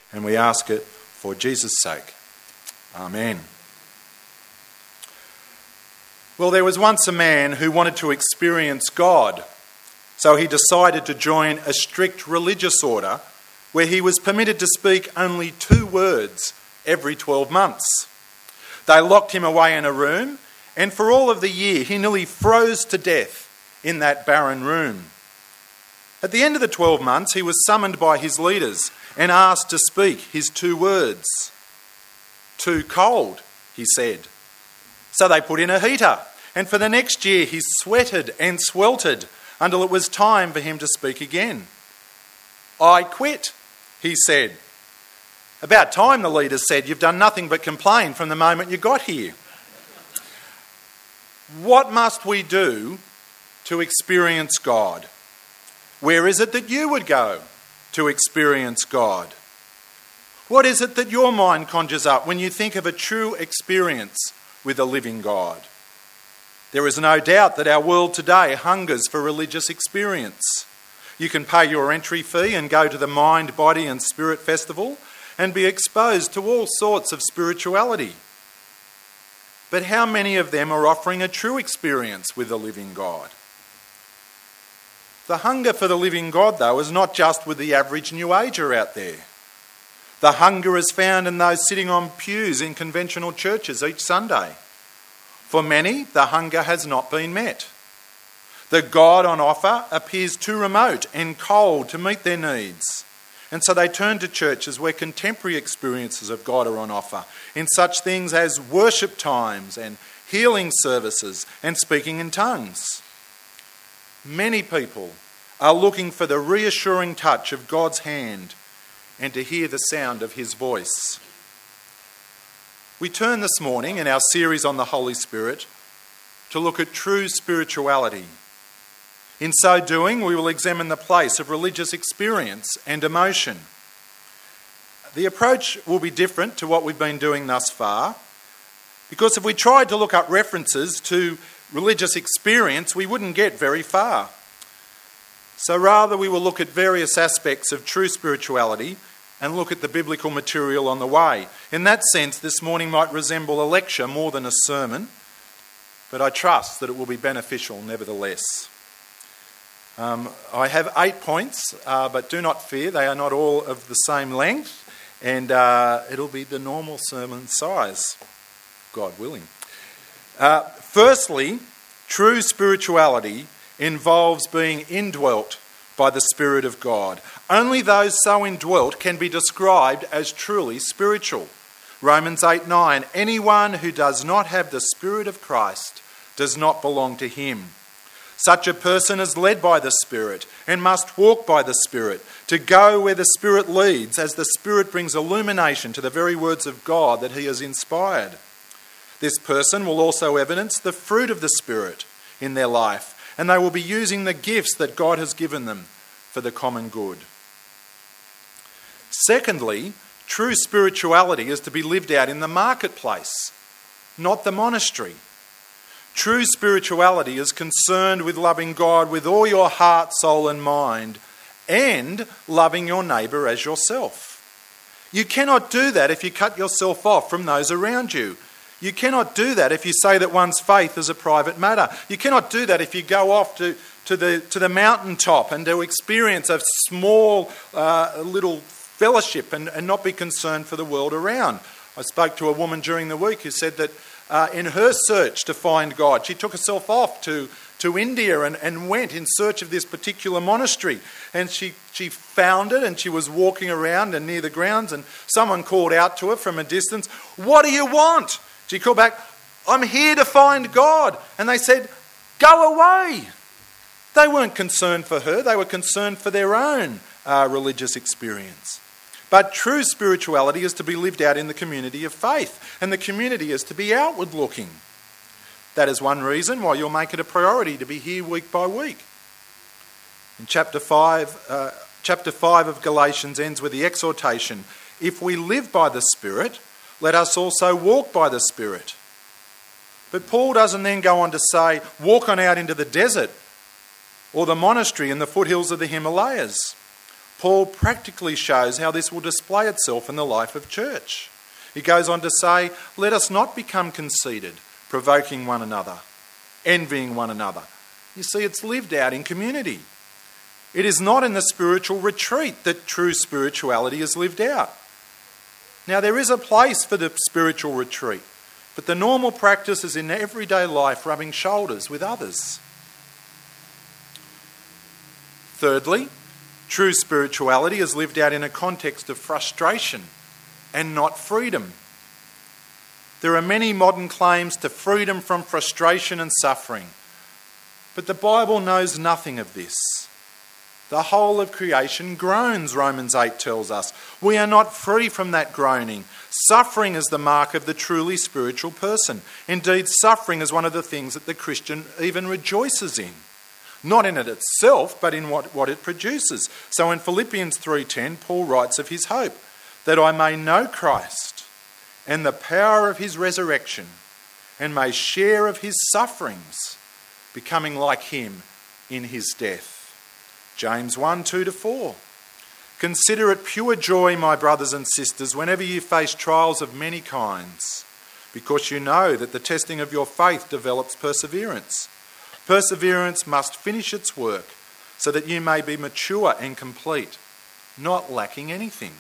And we ask it for Jesus' sake. Amen. Well, there was once a man who wanted to experience God, so he decided to join a strict religious order where he was permitted to speak only 2 words every 12 months. They locked him away in a room, and for all of the year he nearly froze to death in that barren room. At the end of the 12 months, he was summoned by his leaders and asked to speak his 2 words. "Too cold," he said. So they put in a heater, and for the next year he sweated and sweltered until it was time for him to speak again. "I quit," he said. "About time," the leaders said. "You've done nothing but complain from the moment you got here." What must we do to experience God? Where is it that you would go to experience God? What is it that your mind conjures up when you think of a true experience with a living God? There is no doubt that our world today hungers for religious experience. You can pay your entry fee and go to the Mind, Body and Spirit Festival and be exposed to all sorts of spirituality. But how many of them are offering a true experience with the living God? The hunger for the living God, though, is not just with the average New Ager out there. The hunger is found in those sitting on pews in conventional churches each Sunday. For many, the hunger has not been met. The God on offer appears too remote and cold to meet their needs. And so they turn to churches where contemporary experiences of God are on offer, in such things as worship times and healing services and speaking in tongues. Many people are looking for the reassuring touch of God's hand and to hear the sound of his voice. We turn this morning in our series on the Holy Spirit to look at true spirituality. In so doing, we will examine the place of religious experience and emotion. The approach will be different to what we've been doing thus far, because if we tried to look up references to religious experience, we wouldn't get very far. So rather, we will look at various aspects of true spirituality and look at the biblical material on the way. In that sense, this morning might resemble a lecture more than a sermon, but I trust that it will be beneficial nevertheless. I have 8 points, but do not fear, they are not all of the same length, and it'll be the normal sermon size, God willing. Firstly, true spirituality involves being indwelt by the Spirit of God. Only those so indwelt can be described as truly spiritual. Romans 8:9, anyone who does not have the Spirit of Christ does not belong to him. Such a person is led by the Spirit and must walk by the Spirit, to go where the Spirit leads, as the Spirit brings illumination to the very words of God that he has inspired. This person will also evidence the fruit of the Spirit in their life, and they will be using the gifts that God has given them for the common good. Secondly, true spirituality is to be lived out in the marketplace, not the monastery. True spirituality is concerned with loving God with all your heart, soul and mind, and loving your neighbour as yourself. You cannot do that if you cut yourself off from those around you. You cannot do that if you say that one's faith is a private matter. You cannot do that if you go off to the mountaintop and to experience a small little fellowship and not be concerned for the world around. I spoke to a woman during the week who said that in her search to find God, she took herself off to India and went in search of this particular monastery. And she found it, and she was walking around and near the grounds, and someone called out to her from a distance, "What do you want?" She called back, "I'm here to find God." And they said, "Go away." They weren't concerned for her, they were concerned for their own religious experience. But true spirituality is to be lived out in the community of faith, and the community is to be outward looking. That is one reason why you'll make it a priority to be here week by week. In chapter 5 of Galatians ends with the exhortation, if we live by the Spirit, let us also walk by the Spirit. But Paul doesn't then go on to say, walk on out into the desert or the monastery in the foothills of the Himalayas. Paul practically shows how this will display itself in the life of church. He goes on to say, "Let us not become conceited, provoking one another, envying one another." You see, it's lived out in community. It is not in the spiritual retreat that true spirituality is lived out. Now, there is a place for the spiritual retreat, but the normal practice is in everyday life, rubbing shoulders with others. Thirdly, true spirituality is lived out in a context of frustration and not freedom. There are many modern claims to freedom from frustration and suffering, but the Bible knows nothing of this. The whole of creation groans, Romans 8 tells us. We are not free from that groaning. Suffering is the mark of the truly spiritual person. Indeed, suffering is one of the things that the Christian even rejoices in. Not in it itself, but in what it produces. So in Philippians 3:10, Paul writes of his hope, that I may know Christ and the power of his resurrection, and may share of his sufferings, becoming like him in his death. James 1:2-4. Consider it pure joy, my brothers and sisters, whenever you face trials of many kinds, because you know that the testing of your faith develops perseverance. Perseverance must finish its work, so that you may be mature and complete, not lacking anything.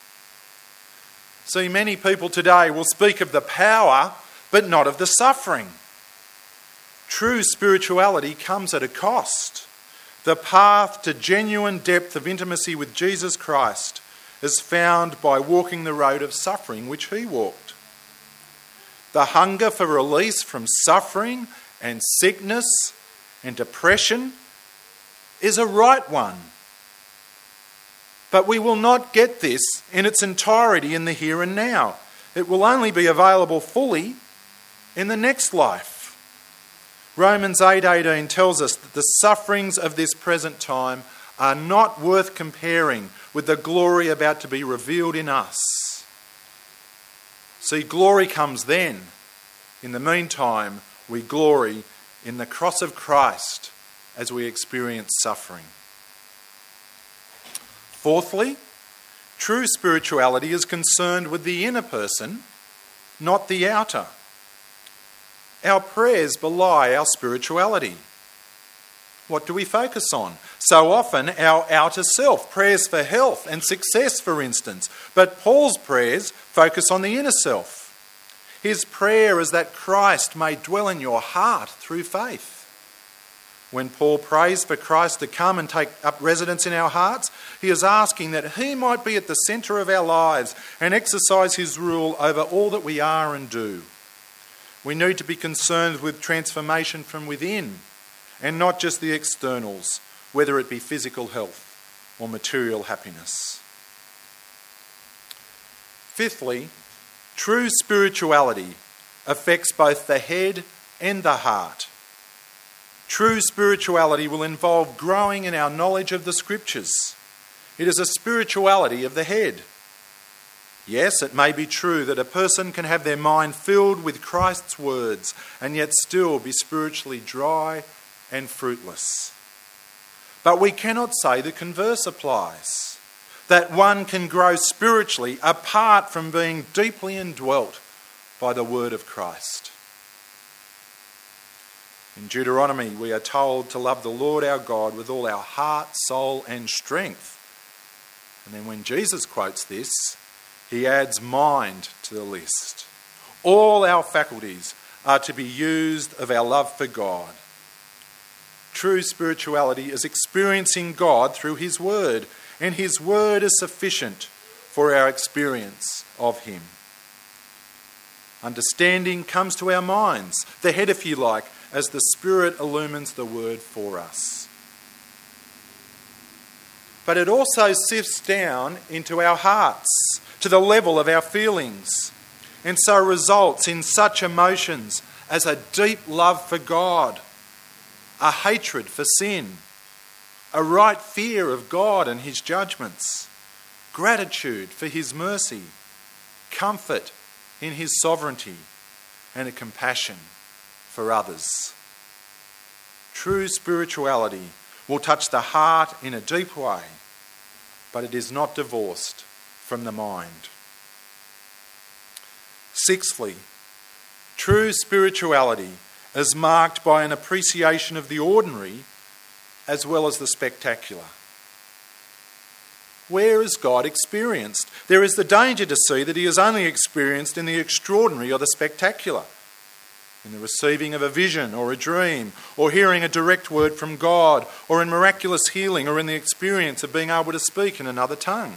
See, many people today will speak of the power, but not of the suffering. True spirituality comes at a cost. The path to genuine depth of intimacy with Jesus Christ is found by walking the road of suffering which he walked. The hunger for release from suffering and sickness and depression is a right one. But we will not get this in its entirety in the here and now. It will only be available fully in the next life. Romans 8:18 tells us that the sufferings of this present time are not worth comparing with the glory about to be revealed in us. See, glory comes then. In the meantime, we glory in the cross of Christ as we experience suffering. Fourthly, true spirituality is concerned with the inner person, not the outer. Our prayers belie our spirituality. What do we focus on? So often our outer self, prayers for health and success, for instance. But Paul's prayers focus on the inner self. His prayer is that Christ may dwell in your heart through faith. When Paul prays for Christ to come and take up residence in our hearts, he is asking that he might be at the centre of our lives and exercise his rule over all that we are and do. We need to be concerned with transformation from within and not just the externals, whether it be physical health or material happiness. Fifthly, true spirituality affects both the head and the heart. True spirituality will involve growing in our knowledge of the Scriptures. It is a spirituality of the head. Yes, it may be true that a person can have their mind filled with Christ's words and yet still be spiritually dry and fruitless. But we cannot say the converse applies, that one can grow spiritually apart from being deeply indwelt by the word of Christ. In Deuteronomy, we are told to love the Lord our God with all our heart, soul and strength. And then when Jesus quotes this, he adds mind to the list. All our faculties are to be used of our love for God. True spirituality is experiencing God through his word, and his word is sufficient for our experience of him. Understanding comes to our minds, the head if you like, as the Spirit illumines the word for us. But it also sifts down into our hearts, to the level of our feelings, and so results in such emotions as a deep love for God, a hatred for sin, a right fear of God and his judgments, gratitude for his mercy, comfort in his sovereignty, and a compassion for others. True spirituality will touch the heart in a deep way. but it is not divorced from the mind. Sixthly, true spirituality is marked by an appreciation of the ordinary as well as the spectacular. Where is God experienced? There is the danger to see that he is only experienced in the extraordinary or the spectacular, in the receiving of a vision or a dream, or hearing a direct word from God, or in miraculous healing, or in the experience of being able to speak in another tongue.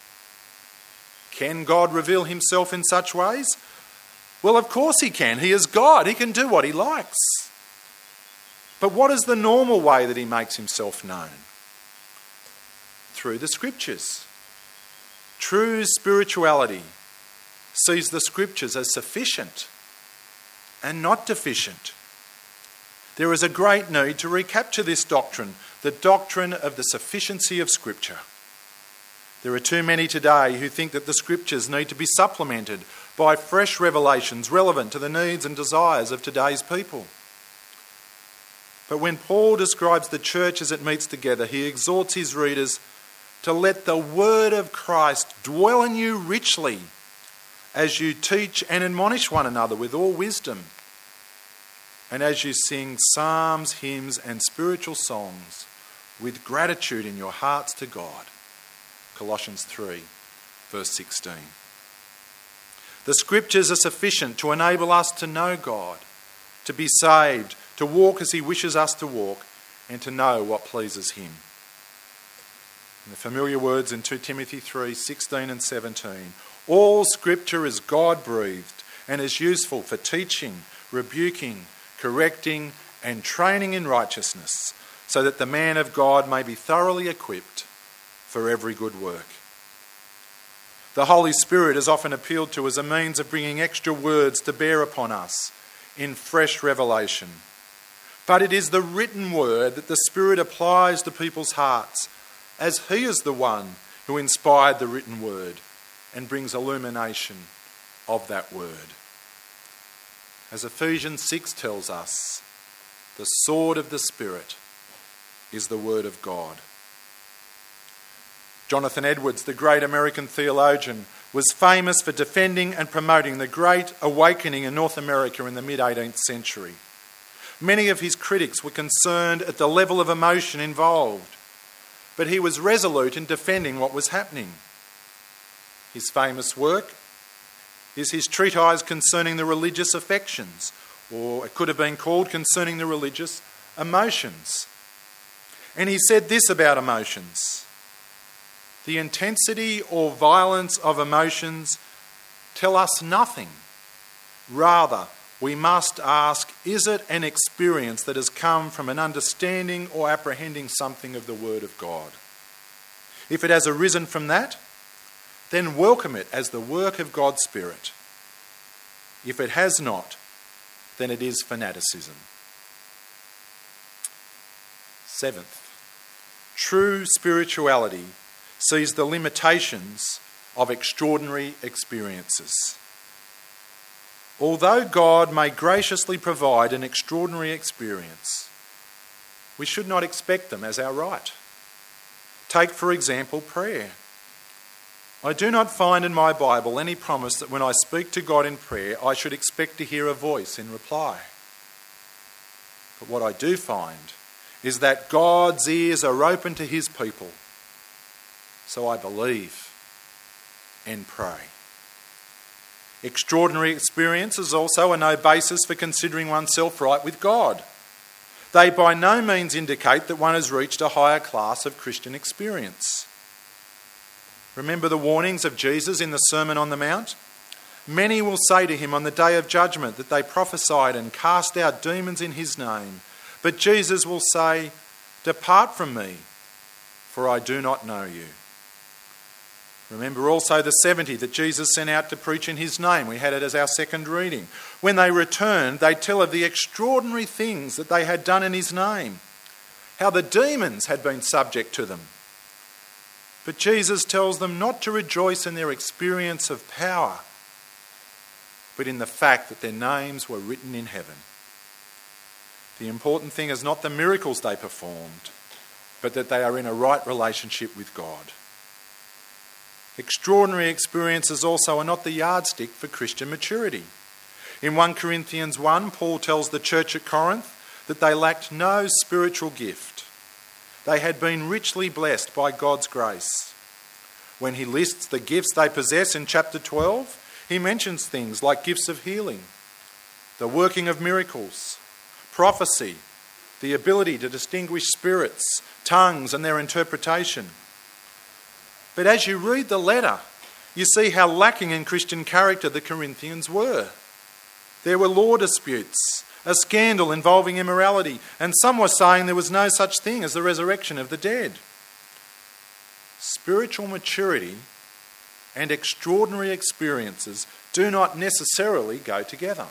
Can God reveal himself in such ways? Well, of course he can. He is God. He can do what he likes. But what is the normal way that he makes himself known? Through the Scriptures. True spirituality sees the Scriptures as sufficient and not deficient. There is a great need to recapture this doctrine, the doctrine of the sufficiency of Scripture. There are too many today who think that the Scriptures need to be supplemented by fresh revelations relevant to the needs and desires of today's people. But when Paul describes the church as it meets together, he exhorts his readers to let the word of Christ dwell in you richly as you teach and admonish one another with all wisdom, and as you sing psalms, hymns and spiritual songs with gratitude in your hearts to God. Colossians 3, verse 16. The Scriptures are sufficient to enable us to know God, to be saved, to walk as he wishes us to walk, and to know what pleases him. In the familiar words in 2 Timothy 3, 16 and 17, all Scripture is God-breathed and is useful for teaching, rebuking, correcting and training in righteousness, so that the man of God may be thoroughly equipped for every good work. The Holy Spirit is often appealed to as a means of bringing extra words to bear upon us in fresh revelation. But it is the written word that the Spirit applies to people's hearts, as he is the one who inspired the written word and brings illumination of that word. As Ephesians 6 tells us, the sword of the Spirit is the word of God. Jonathan Edwards, the great American theologian, was famous for defending and promoting the Great Awakening in North America in the mid-18th century. Many of his critics were concerned at the level of emotion involved, but he was resolute in defending what was happening. His famous work is his treatise concerning the religious affections, or it could have been called concerning the religious emotions. And he said this about emotions: the intensity or violence of emotions tell us nothing. Rather, we must ask, is it an experience that has come from an understanding or apprehending something of the Word of God? If it has arisen from that, then welcome it as the work of God's Spirit. If it has not, then it is fanaticism. Seventh, true spirituality sees the limitations of extraordinary experiences. Although God may graciously provide an extraordinary experience, we should not expect them as our right. Take, for example, prayer. I do not find in my Bible any promise that when I speak to God in prayer, I should expect to hear a voice in reply. But what I do find is that God's ears are open to his people. So I believe and pray. Extraordinary experiences also are no basis for considering oneself right with God. They by no means indicate that one has reached a higher class of Christian experience. Remember the warnings of Jesus in the Sermon on the Mount? Many will say to him on the day of judgment that they prophesied and cast out demons in his name. But Jesus will say, "Depart from me, for I do not know you." Remember also the 70 that Jesus sent out to preach in his name. We had it as our second reading. When they returned, they tell of the extraordinary things that they had done in his name, how the demons had been subject to them. But Jesus tells them not to rejoice in their experience of power, but in the fact that their names were written in heaven. The important thing is not the miracles they performed, but that they are in a right relationship with God. Extraordinary experiences also are not the yardstick for Christian maturity. In 1 Corinthians 1, Paul tells the church at Corinth that they lacked no spiritual gift. They had been richly blessed by God's grace. When he lists the gifts they possess in chapter 12, he mentions things like gifts of healing, the working of miracles, prophecy, the ability to distinguish spirits, tongues and their interpretation. But as you read the letter, you see how lacking in Christian character the Corinthians were. There were law disputes, a scandal involving immorality, and some were saying there was no such thing as the resurrection of the dead. Spiritual maturity and extraordinary experiences do not necessarily go together.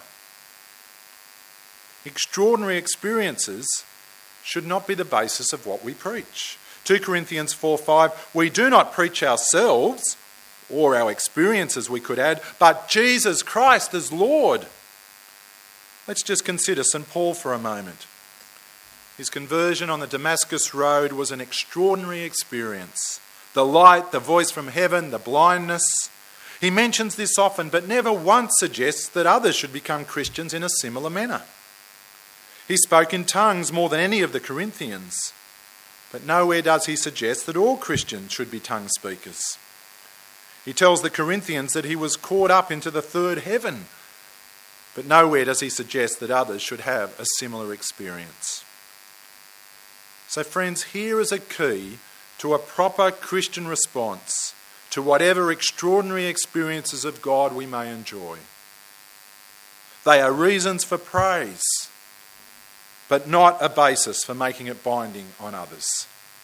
Extraordinary experiences should not be the basis of what we preach. 2 Corinthians 4:5, we do not preach ourselves, or our experiences we could add, but Jesus Christ as Lord. Let's just consider St. Paul for a moment. His conversion on the Damascus Road was an extraordinary experience. The light, the voice from heaven, the blindness. He mentions this often, but never once suggests that others should become Christians in a similar manner. He spoke in tongues more than any of the Corinthians, but nowhere does he suggest that all Christians should be tongue speakers. He tells the Corinthians that he was caught up into the third heaven, but nowhere does he suggest that others should have a similar experience. So friends, here is a key to a proper Christian response to whatever extraordinary experiences of God we may enjoy. They are reasons for praise, but not a basis for making it binding on others.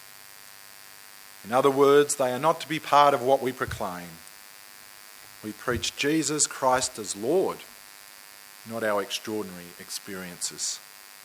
In other words, they are not to be part of what we proclaim. We preach Jesus Christ as Lord, not our extraordinary experiences.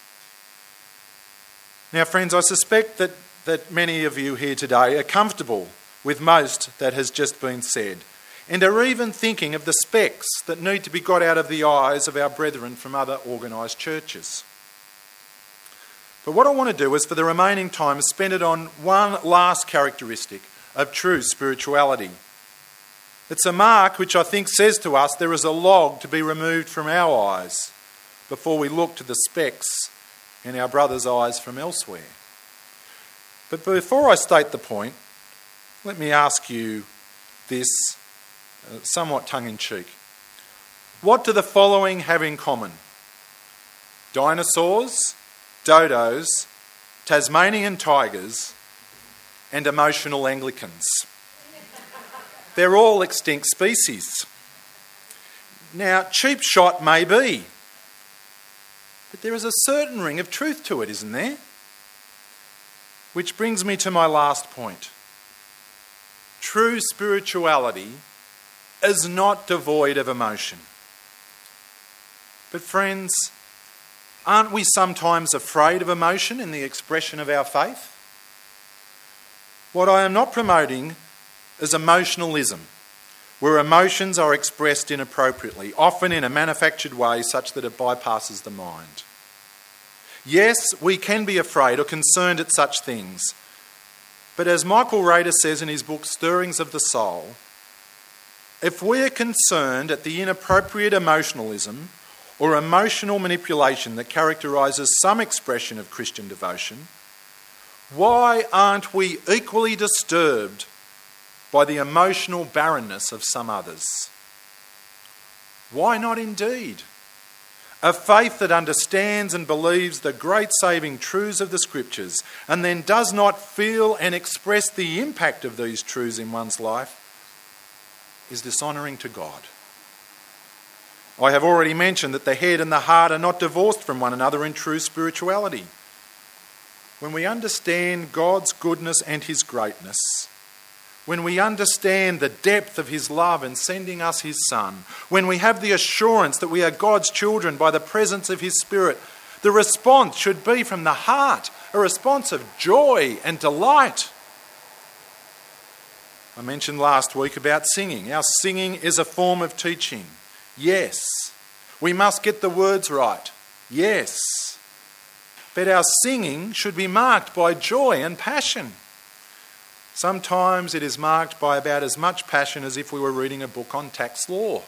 Now, friends, I suspect that many of you here today are comfortable with most that has just been said, and are even thinking of the specks that need to be got out of the eyes of our brethren from other organised churches. But what I want to do is, for the remaining time, spend it on one last characteristic of true spirituality. It's a mark which I think says to us there is a log to be removed from our eyes before we look to the specks in our brother's eyes from elsewhere. But before I state the point, let me ask you this, somewhat tongue-in-cheek. What do the following have in common? Dinosaurs, dodos, Tasmanian tigers, and emotional Anglicans. They're all extinct species. Now, cheap shot may be, but there is a certain ring of truth to it, isn't there? Which brings me to my last point. True spirituality is not devoid of emotion. But friends, aren't we sometimes afraid of emotion in the expression of our faith? What I am not promoting is emotionalism, where emotions are expressed inappropriately, often in a manufactured way such that it bypasses the mind. Yes, we can be afraid or concerned at such things, but as Michael Rader says in his book Stirrings of the Soul, if we are concerned at the inappropriate emotionalism or emotional manipulation that characterises some expression of Christian devotion, why aren't we equally disturbed by the emotional barrenness of some others? Why not indeed? A faith that understands and believes the great saving truths of the Scriptures and then does not feel and express the impact of these truths in one's life is dishonouring to God. I have already mentioned that the head and the heart are not divorced from one another in true spirituality. When we understand God's goodness and his greatness, when we understand the depth of his love in sending us his Son, when we have the assurance that we are God's children by the presence of his Spirit, the response should be from the heart, a response of joy and delight. I mentioned last week about singing. Our singing is a form of teaching. Yes. We must get the words right. Yes. But our singing should be marked by joy and passion. Sometimes it is marked by about as much passion as if we were reading a book on tax law.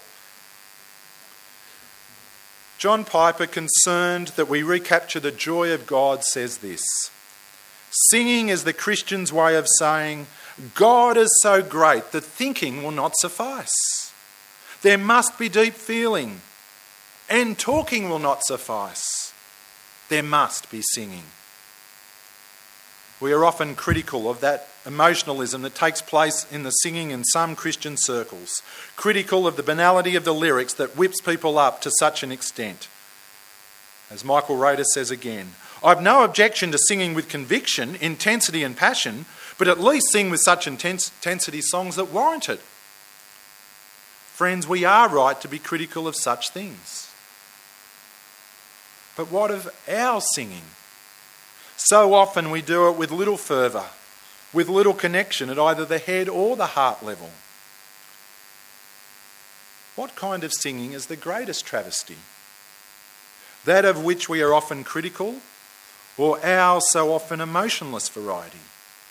John Piper, concerned that we recapture the joy of God, says this: "Singing is the Christian's way of saying, God is so great that thinking will not suffice. There must be deep feeling, and talking will not suffice. There must be singing." We are often critical of that emotionalism that takes place in the singing in some Christian circles, critical of the banality of the lyrics that whips people up to such an extent. As Michael Rader says again, "I've no objection to singing with conviction, intensity and passion, but at least sing with such intensity songs that warrant it." Friends, we are right to be critical of such things. But what of our singing? So often we do it with little fervour, with little connection at either the head or the heart level. What kind of singing is the greatest travesty? That of which we are often critical, or our so often emotionless variety?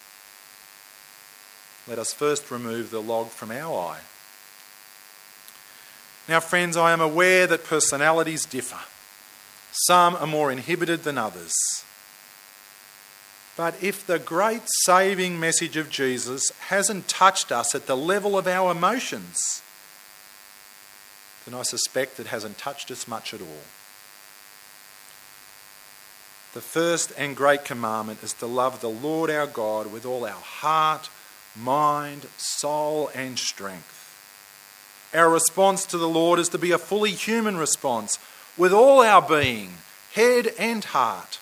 Let us first remove the log from our eye. Now, friends, I am aware that personalities differ. Some are more inhibited than others. But if the great saving message of Jesus hasn't touched us at the level of our emotions, then I suspect it hasn't touched us much at all. The first and great commandment is to love the Lord our God with all our heart, mind, soul and strength. Our response to the Lord is to be a fully human response with all our being, head and heart.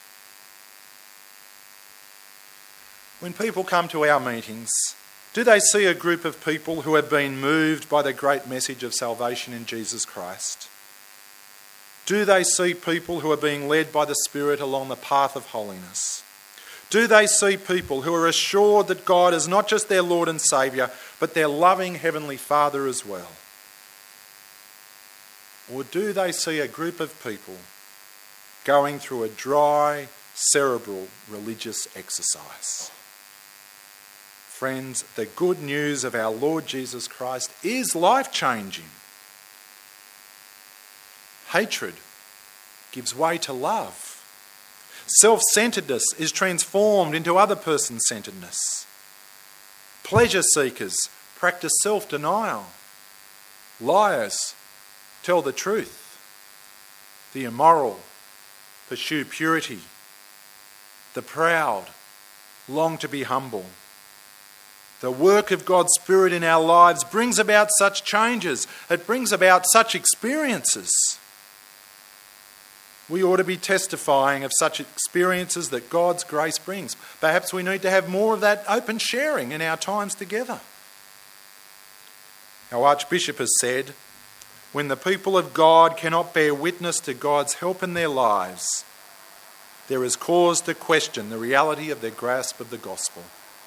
When people come to our meetings, do they see a group of people who have been moved by the great message of salvation in Jesus Christ? Do they see people who are being led by the Spirit along the path of holiness? Do they see people who are assured that God is not just their Lord and Saviour, but their loving Heavenly Father as well? Or do they see a group of people going through a dry, cerebral religious exercise? Friends, the good news of our Lord Jesus Christ is life-changing. Hatred gives way to love. Self-centeredness is transformed into other person-centeredness. Pleasure seekers practice self-denial. Liars tell the truth. The immoral pursue purity. The proud long to be humble. The work of God's Spirit in our lives brings about such changes. It brings about such experiences. We ought to be testifying of such experiences that God's grace brings. Perhaps we need to have more of that open sharing in our times together. Our Archbishop has said, when the people of God cannot bear witness to God's help in their lives, there is cause to question the reality of their grasp of the gospel.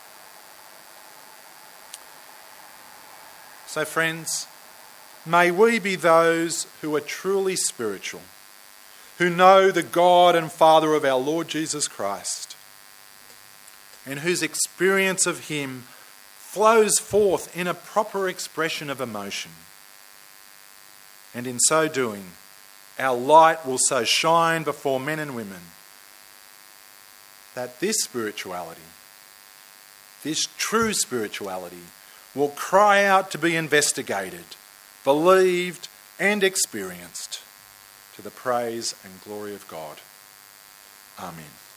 So friends, may we be those who are truly spiritual, who know the God and Father of our Lord Jesus Christ, and whose experience of him flows forth in a proper expression of emotion. And in so doing, our light will so shine before men and women that this spirituality, this true spirituality, will cry out to be investigated, believed and experienced to the praise and glory of God. Amen.